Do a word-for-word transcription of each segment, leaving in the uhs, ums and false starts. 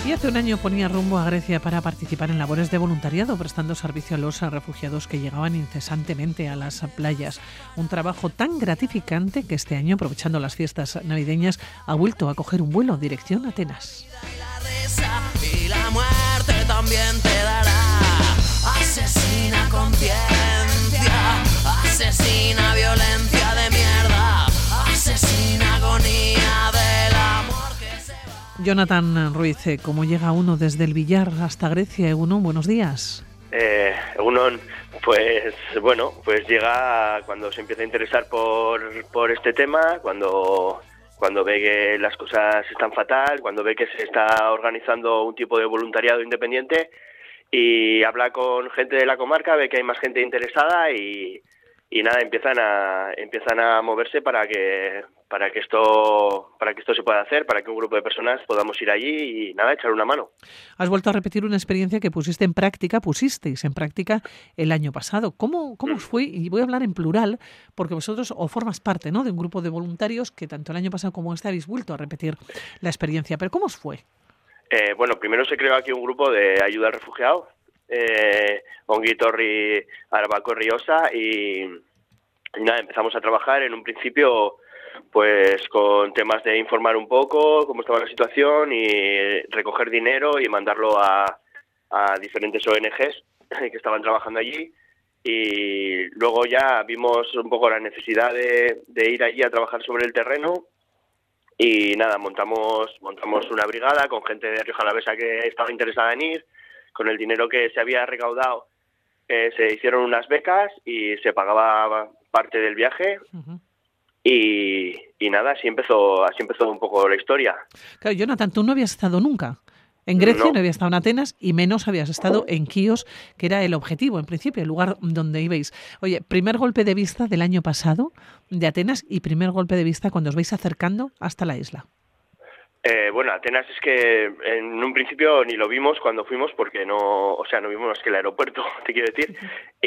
Y hace un año ponía rumbo a Grecia para participar en labores de voluntariado, prestando servicio a los refugiados que llegaban incesantemente a las playas. Un trabajo tan gratificante que este año, aprovechando las fiestas navideñas, ha vuelto a coger un vuelo en dirección a Atenas. Y la muerte también te dará. Asesina conciencia, asesina violencia de mierda, asesina agonía del amor que se va. Jonathan Ruiz, ¿cómo llega uno desde el Villar hasta Grecia? Egunon, buenos días. Eh, Egunon, pues bueno, pues llega cuando se empieza a interesar por, por este tema, cuando... cuando ve que las cosas están fatal, cuando ve que se está organizando un tipo de voluntariado independiente y habla con gente de la comarca, ve que hay más gente interesada y, y nada, empiezan a empiezan a moverse para que para que esto para que esto se pueda hacer, para que un grupo de personas podamos ir allí y nada, echar una mano. Has vuelto a repetir una experiencia que pusiste en práctica, pusisteis en práctica el año pasado. ¿Cómo, cómo os fue? Y voy a hablar en plural, porque vosotros o formas parte, ¿no?, de un grupo de voluntarios que tanto el año pasado como este habéis vuelto a repetir la experiencia. Pero ¿cómo os fue? Eh, bueno, primero se creó aquí un grupo de ayuda al refugiado, eh, Ongi Torri Arabako Riosa, y, y nada, empezamos a trabajar en un principio pues con temas de informar un poco cómo estaba la situación y recoger dinero y mandarlo a, a diferentes O N Ges que estaban trabajando allí, y luego ya vimos un poco la necesidad de, de ir allí a trabajar sobre el terreno y nada, montamos montamos una brigada con gente de Rioja Alavesa que estaba interesada en ir. Con el dinero que se había recaudado eh, se hicieron unas becas y se pagaba parte del viaje. Uh-huh. Y, y nada, así empezó, así empezó un poco la historia. Claro, Jonathan, tú no habías estado nunca en Grecia, no, no habías estado en Atenas y menos habías estado en Quíos, que era el objetivo, en principio, el lugar donde ibais. Oye, primer golpe de vista del año pasado de Atenas y primer golpe de vista cuando os vais acercando hasta la isla. Eh, bueno, Atenas es que en un principio ni lo vimos cuando fuimos porque no, o sea, no vimos más que el aeropuerto, te quiero decir,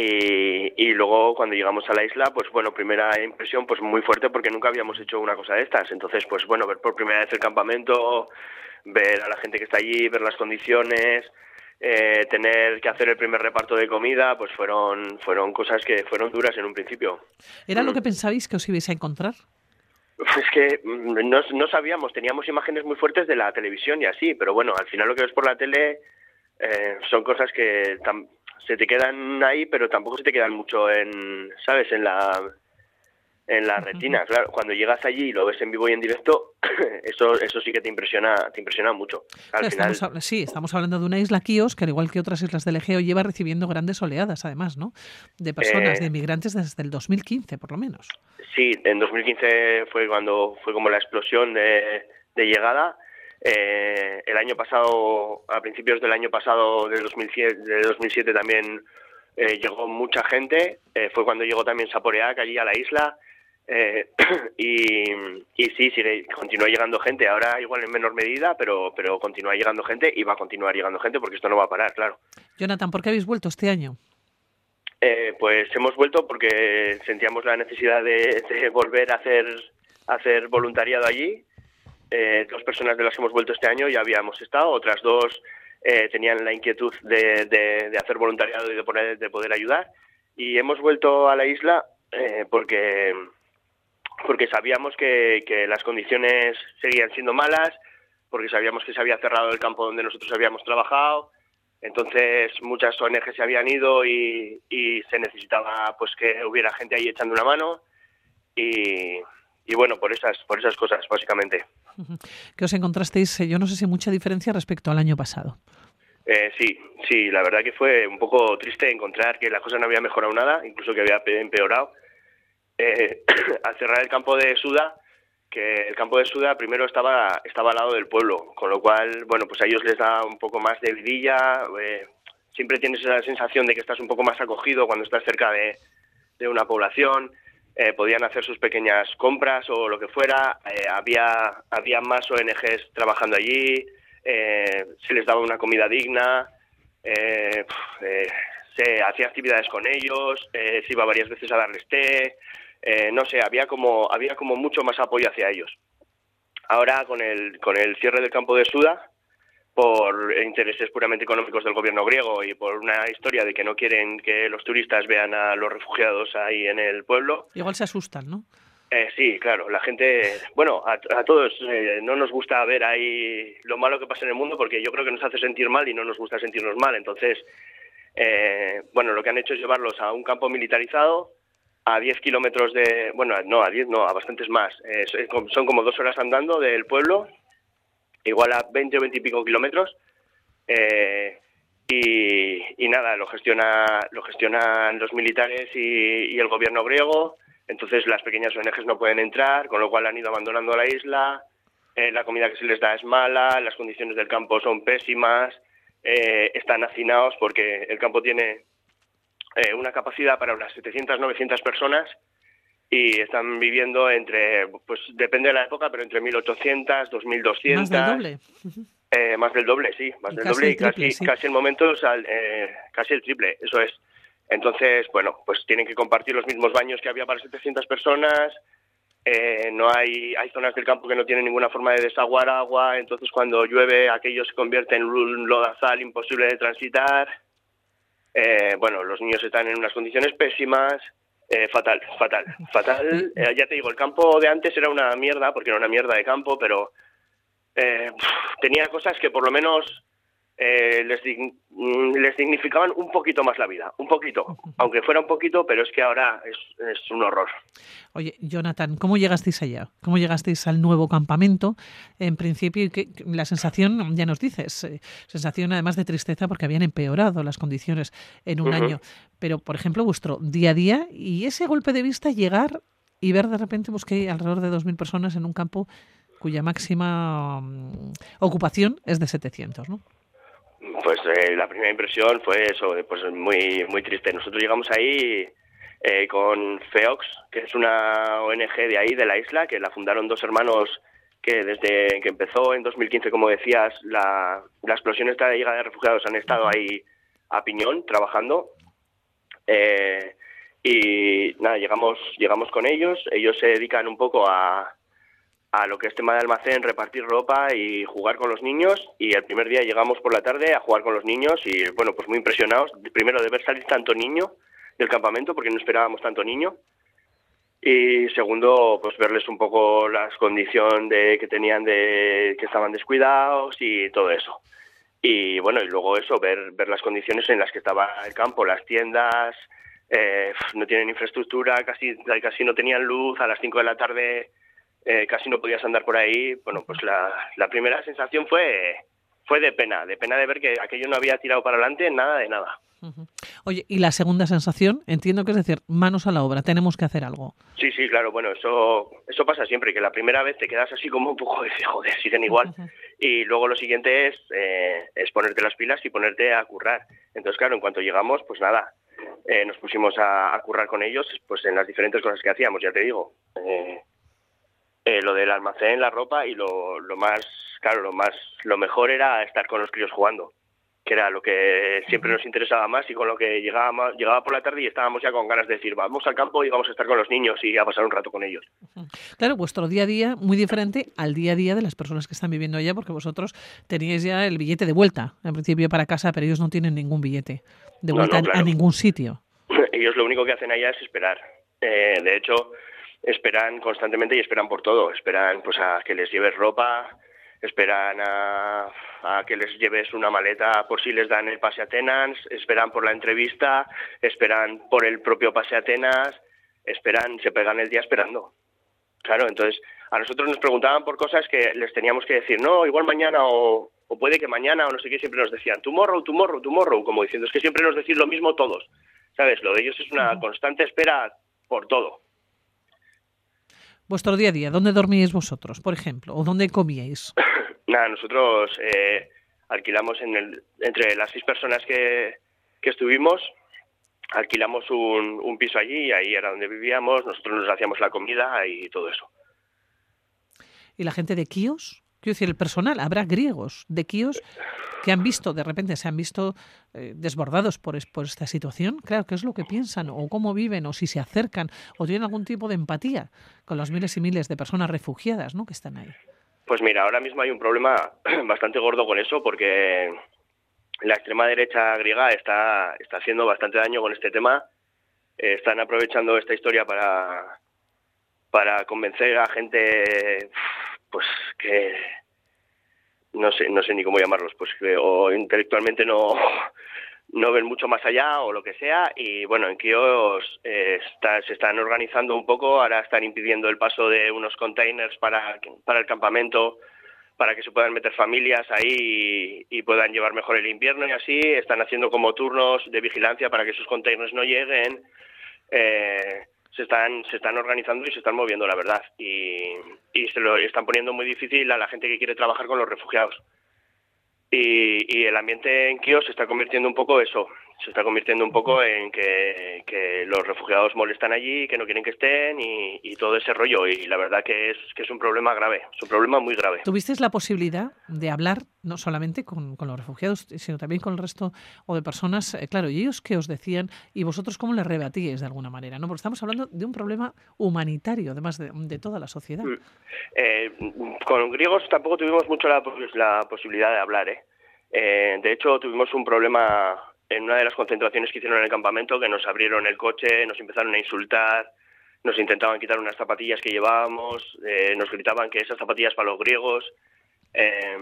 y, y luego cuando llegamos a la isla, pues bueno, primera impresión pues muy fuerte porque nunca habíamos hecho una cosa de estas, entonces pues bueno, ver por primera vez el campamento, ver a la gente que está allí, ver las condiciones, eh, tener que hacer el primer reparto de comida, pues fueron, fueron cosas que fueron duras en un principio. ¿Era mm. lo que pensabais que os ibais a encontrar? Es que no, no sabíamos, teníamos imágenes muy fuertes de la televisión y así, pero bueno, al final lo que ves por la tele eh, son cosas que tam- se te quedan ahí, pero tampoco se te quedan mucho en, ¿sabes?, en la en la retina. Claro, cuando llegas allí y lo ves en vivo y en directo, eso eso sí que te impresiona, te impresiona mucho. Al Claro, final, estamos, sí, estamos hablando de una isla, Quíos, que al igual que otras islas del Egeo lleva recibiendo grandes oleadas, además, ¿no?, de personas, eh, de inmigrantes desde el dos mil quince, por lo menos. Sí, en dos mil quince fue cuando fue como la explosión de, de llegada. Eh, el año pasado, a principios del año pasado, del dos mil siete, de dos mil siete también eh, llegó mucha gente. Eh, fue cuando llegó también Saporeac allí a la isla. Eh, y, y sí, sigue, continúa llegando gente, ahora igual en menor medida, pero, pero continúa llegando gente y va a continuar llegando gente porque esto no va a parar, claro. Jonathan, ¿por qué habéis vuelto este año? Eh, pues hemos vuelto porque sentíamos la necesidad de, de volver a hacer, a hacer voluntariado allí. Eh, dos personas de las que hemos vuelto este año ya habíamos estado, otras dos eh, tenían la inquietud de, de, de hacer voluntariado y de poder, de poder ayudar. Y hemos vuelto a la isla eh, porque, porque sabíamos que, que las condiciones seguían siendo malas, porque sabíamos que se había cerrado el campo donde nosotros habíamos trabajado. Entonces muchas O N Ge se habían ido y, y se necesitaba pues que hubiera gente ahí echando una mano y, y bueno, por esas por esas cosas básicamente. ¿Qué os encontrasteis? Yo no sé si mucha diferencia respecto al año pasado. Eh, sí, sí, la verdad que fue un poco triste encontrar que la cosa no había mejorado nada, incluso que había empeorado. Eh, al cerrar el campo de Suda, que el campo de Suda primero estaba estaba al lado del pueblo, con lo cual, bueno, pues a ellos les da un poco más de vidilla, eh, siempre tienes esa sensación de que estás un poco más acogido cuando estás cerca de, de una población, eh, podían hacer sus pequeñas compras o lo que fuera, eh, había había más O N Ges trabajando allí, eh, se les daba una comida digna, eh, eh, se hacía actividades con ellos, eh, se iba varias veces a darles té. Eh, no sé, había como había como mucho más apoyo hacia ellos. Ahora con el con el cierre del campo de Suda, por intereses puramente económicos del gobierno griego y por una historia de que no quieren que los turistas vean a los refugiados ahí en el pueblo. Igual se asustan, ¿no? Eh, sí, claro, la gente, bueno, a, a todos eh, no nos gusta ver ahí lo malo que pasa en el mundo porque yo creo que nos hace sentir mal y no nos gusta sentirnos mal. Entonces, eh, bueno, lo que han hecho es llevarlos a un campo militarizado a diez kilómetros de, bueno, no, a diez, no, a bastantes más. Eh, son como dos horas andando del pueblo, igual a veinte o veinte y pico kilómetros, eh, y, y nada, lo gestiona lo gestionan los militares y, y el gobierno griego. Entonces las pequeñas O N Ges no pueden entrar, con lo cual han ido abandonando la isla, eh, la comida que se les da es mala, las condiciones del campo son pésimas, eh, están hacinados porque el campo tiene eh, una capacidad para unas setecientas, novecientas personas, y están viviendo entre, pues depende de la época, pero entre mil ochocientas, dos mil doscientas. Más del doble. Eh, más del doble, sí, más y del casi doble y triple, casi, sí. casi en momentos al, eh, casi el triple, eso es. Entonces, bueno, pues tienen que compartir los mismos baños que había para setecientas personas, eh, no hay, hay zonas del campo que no tienen ninguna forma de desaguar agua, entonces cuando llueve aquello se convierte en un lodazal imposible de transitar. Eh, bueno, los niños están en unas condiciones pésimas. Eh, fatal, fatal, fatal. Eh, ya te digo, el campo de antes era una mierda, porque era una mierda de campo, pero eh, tenía cosas que por lo menos eh, les, dig- les dignificaban un poquito más la vida, un poquito, aunque fuera un poquito, pero es que ahora es, es un horror. Oye, Jonathan, ¿cómo llegasteis allá? ¿Cómo llegasteis al nuevo campamento? En principio, y que, la sensación, ya nos dices, eh, sensación además de tristeza porque habían empeorado las condiciones en un Uh-huh. año. Pero, por ejemplo, vuestro día a día y ese golpe de vista, llegar y ver de repente pues, que hay alrededor de dos mil personas en un campo cuya máxima mm, ocupación es de setecientos, ¿no? Pues eh, la primera impresión fue eso, pues muy muy triste. Nosotros llegamos ahí eh, con FEOX, que es una O N Ge de ahí, de la isla, que la fundaron dos hermanos que desde que empezó en dos mil quince, como decías, la, la explosión esta de llegada de refugiados han estado ahí a piñón, trabajando. Eh, y nada, llegamos llegamos con ellos. Ellos se dedican un poco a... a lo que es tema de almacén, repartir ropa y jugar con los niños, y el primer día llegamos por la tarde a jugar con los niños y bueno, pues muy impresionados, primero de ver salir tanto niño del campamento, porque no esperábamos tanto niño, y segundo, pues verles un poco la condición de que tenían, de que estaban descuidados y todo eso. Y bueno, y luego eso, ver ver las condiciones en las que estaba el campo, las tiendas, eh, no tienen infraestructura, casi casi no tenían luz, a las cinco de la tarde Eh, casi no podías andar por ahí. Bueno, pues la, la primera sensación fue fue de pena, de pena de ver que aquello no había tirado para adelante, nada de nada. Uh-huh. Oye, y la segunda sensación, entiendo que es decir, manos a la obra, tenemos que hacer algo. Sí, sí, claro, bueno, eso eso pasa siempre, que la primera vez te quedas así como un poco de joder, siguen igual, Uh-huh. y luego lo siguiente es, eh, es ponerte las pilas y ponerte a currar. Entonces, claro, en cuanto llegamos, pues nada, eh, nos pusimos a, a currar con ellos, pues en las diferentes cosas que hacíamos, ya te digo. Eh, Eh, lo del almacén, la ropa, y lo, lo más, claro, lo más, lo mejor era estar con los críos jugando, que era lo que siempre nos interesaba más y con lo que llegábamos, llegaba por la tarde y estábamos ya con ganas de decir, vamos al campo y vamos a estar con los niños y a pasar un rato con ellos. Claro, vuestro día a día muy diferente al día a día de las personas que están viviendo allá, porque vosotros teníais ya el billete de vuelta, en principio para casa, pero ellos no tienen ningún billete de No, vuelta no, claro. a ningún sitio. Ellos lo único que hacen allá es esperar. Eh, de hecho, esperan constantemente y esperan por todo. Esperan pues a que les lleves ropa, esperan a, a que les lleves una maleta por si les dan el pase a Atenas, esperan por la entrevista, esperan por el propio pase a Atenas, esperan, se pegan el día esperando. Claro, entonces a nosotros nos preguntaban por cosas que les teníamos que decir, no, igual mañana o, o puede que mañana o no sé qué, siempre nos decían tomorrow, tomorrow, tomorrow, como diciendo, es que siempre nos decís lo mismo todos, ¿sabes? Lo de ellos es una constante espera por todo. Vuestro día a día, ¿dónde dormíais vosotros, por ejemplo? ¿O dónde comíais? Nada, nosotros eh, alquilamos en el, entre las seis personas que, que estuvimos, alquilamos un, un piso allí y ahí era donde vivíamos, nosotros nos hacíamos la comida y todo eso. ¿Y la gente de Quíos? Quiero decir, el personal, habrá griegos de Quíos que han visto, de repente se han visto eh, desbordados por, es- por esta situación. Claro, ¿qué es lo que piensan? ¿O cómo viven? ¿O si se acercan? ¿O tienen algún tipo de empatía con los miles y miles de personas refugiadas, ¿no?, que están ahí? Pues mira, ahora mismo hay un problema bastante gordo con eso porque la extrema derecha griega está, está haciendo bastante daño con este tema. Eh, están aprovechando esta historia para, para convencer a gente pues que no sé no sé ni cómo llamarlos, pues que o intelectualmente no no ven mucho más allá o lo que sea. Y bueno, en Quíos eh, está, se están organizando un poco, ahora están impidiendo el paso de unos containers para, para el campamento, para que se puedan meter familias ahí y, y puedan llevar mejor el invierno y así. Están haciendo como turnos de vigilancia para que esos containers no lleguen. Eh, se están se están organizando y se están moviendo, la verdad. Y, y se lo están poniendo muy difícil a la gente que quiere trabajar con los refugiados. Y, y el ambiente en Quíos se está convirtiendo un poco eso, se está convirtiendo un poco en que, que los refugiados molestan allí, que no quieren que estén y, y todo ese rollo. Y la verdad que es que es un problema grave, es un problema muy grave. ¿Tuvisteis la posibilidad de hablar no solamente con, con los refugiados, sino también con el resto o de personas? Eh, claro, ¿y ellos qué os decían? ¿Y vosotros cómo les rebatíais de alguna manera? ¿No? Porque estamos hablando de un problema humanitario, además de, de toda la sociedad. Eh, con griegos tampoco tuvimos mucho la, la posibilidad de hablar, ¿eh? Eh, de hecho, tuvimos un problema en una de las concentraciones que hicieron en el campamento, que nos abrieron el coche, nos empezaron a insultar, nos intentaban quitar unas zapatillas que llevábamos, eh, nos gritaban que esas zapatillas para los griegos. Eh,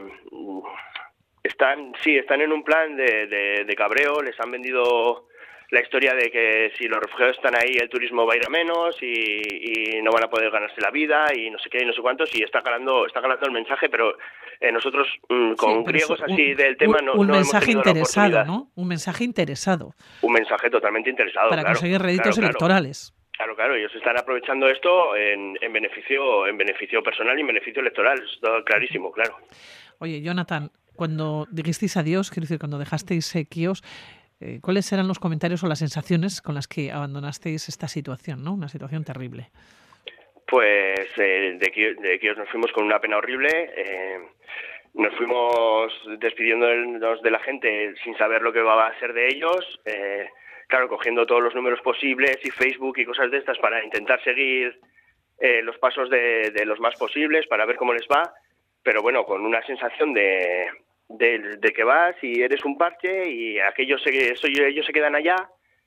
están, sí, están en un plan de, de, de cabreo, les han vendido la historia de que si los refugiados están ahí el turismo va a ir a menos y, y no van a poder ganarse la vida y no sé qué y no sé cuántos, y está calando, está calando el mensaje, pero eh, nosotros mmm, con sí, griegos un, así del tema no, un no mensaje hemos tenido interesado, ¿no? Un mensaje interesado. Un mensaje totalmente interesado. Para claro, conseguir réditos claro, electorales. Claro, claro, ellos están aprovechando esto en, en beneficio, en beneficio personal y en beneficio electoral, está clarísimo, claro. Oye, Jonathan, cuando dijisteis adiós, quiero decir, cuando dejasteis eh, Quíos, Eh, ¿cuáles eran los comentarios o las sensaciones con las que abandonasteis esta situación, ¿no? Una situación terrible. Pues eh, de, Quíos, de Quíos nos fuimos con una pena horrible. Eh, nos fuimos despidiéndonos de la gente sin saber lo que va a ser de ellos. Eh, claro, cogiendo todos los números posibles y Facebook y cosas de estas para intentar seguir eh, los pasos de, de los más posibles para ver cómo les va. Pero bueno, con una sensación de... De, de que vas y eres un parche y aquellos se, eso, ellos se quedan allá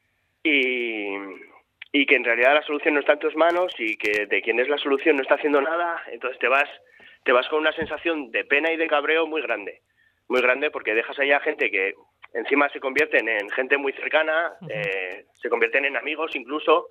y, y que en realidad la solución no está en tus manos y que de quien es la solución no está haciendo nada. Entonces te vas te vas con una sensación de pena y de cabreo muy grande, muy grande porque dejas allá gente que encima se convierten en gente muy cercana, uh-huh. eh, se convierten en amigos incluso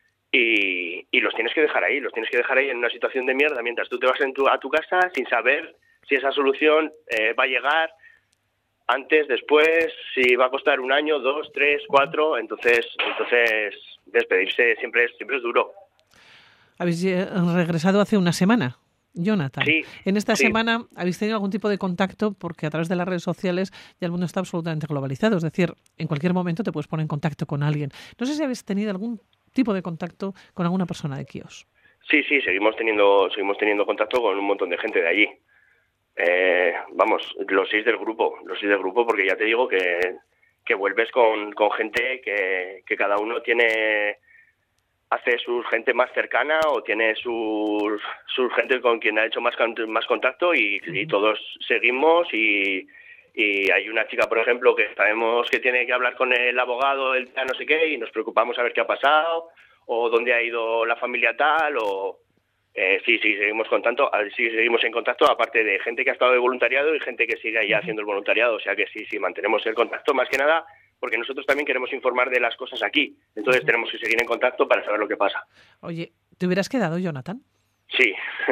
y, y los tienes que dejar ahí, los tienes que dejar ahí en una situación de mierda mientras tú te vas en tu, a tu casa sin saber si esa solución eh, va a llegar antes, después, si va a costar un año, dos, tres, cuatro. Entonces, entonces despedirse siempre es, siempre es duro. ¿Habéis regresado hace una semana, Jonathan? Sí. En esta sí. semana, ¿habéis tenido algún tipo de contacto? Porque a través de las redes sociales ya el mundo está absolutamente globalizado. Es decir, en cualquier momento te puedes poner en contacto con alguien. No sé si habéis tenido algún tipo de contacto con alguna persona de Quíos. Sí, sí, seguimos teniendo, seguimos teniendo contacto con un montón de gente de allí. Eh, vamos, los seis del grupo, los seis del grupo, porque ya te digo que, que vuelves con, con gente que, que cada uno tiene, hace su gente más cercana o tiene sus, sus gente con quien ha hecho más, más contacto y, y todos seguimos y, y hay una chica, por ejemplo, que sabemos que tiene que hablar con el abogado, el no sé qué, y nos preocupamos a ver qué ha pasado o dónde ha ido la familia tal o... Eh, sí, sí, seguimos contacto, sí, seguimos en contacto, aparte de gente que ha estado de voluntariado y gente que sigue ya haciendo el voluntariado, o sea que sí, sí, mantenemos el contacto más que nada porque nosotros también queremos informar de las cosas aquí, entonces uh-huh. tenemos que seguir en contacto para saber lo que pasa. Oye, ¿te hubieras quedado, Jonathan? Sí,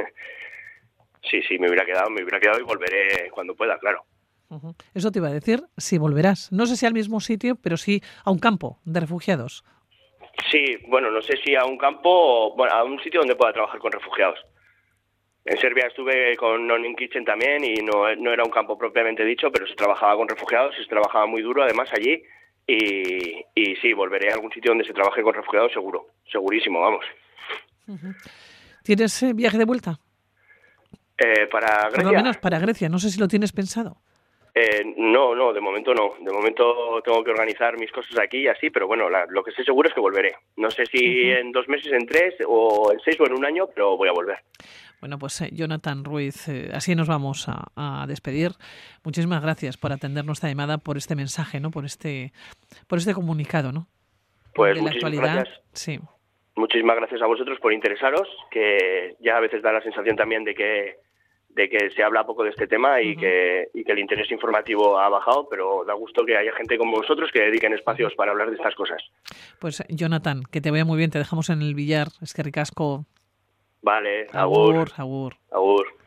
sí, sí, me hubiera quedado, me hubiera quedado y volveré cuando pueda, claro. Uh-huh. Eso te iba a decir, si volverás, no sé si al mismo sitio, pero sí a un campo de refugiados. Sí, bueno, no sé si a un campo o bueno, a un sitio donde pueda trabajar con refugiados. En Serbia estuve con Non Kitchen también y no, no era un campo propiamente dicho, pero se trabajaba con refugiados, se trabajaba muy duro además allí y, y sí, volveré a algún sitio donde se trabaje con refugiados seguro, segurísimo, vamos. Uh-huh. ¿Tienes eh, viaje de vuelta? Eh, para Grecia. Por lo menos para Grecia, no sé si lo tienes pensado. Eh, no, no, de momento no. De momento tengo que organizar mis cosas aquí y así, pero bueno, la, lo que estoy seguro es que volveré. No sé si uh-huh. en dos meses, en tres, o en seis o en un año, pero voy a volver. Bueno, pues eh, Jonathan Ruiz, eh, así nos vamos a, a despedir. Muchísimas gracias por atender nuestra llamada, por este mensaje, ¿no? Por este, por este comunicado, ¿no? Pues de la muchísimas actualidad. gracias. Sí. Muchísimas gracias a vosotros por interesaros, que ya a veces da la sensación también de que de que se habla poco de este tema y, uh-huh. que, y que el interés informativo ha bajado, pero da gusto que haya gente como vosotros que dediquen espacios uh-huh. para hablar de estas cosas. Pues Jonathan, que te vaya muy bien, te dejamos en el billar, es que ricasco. Vale, agur. Agur. Agur. agur.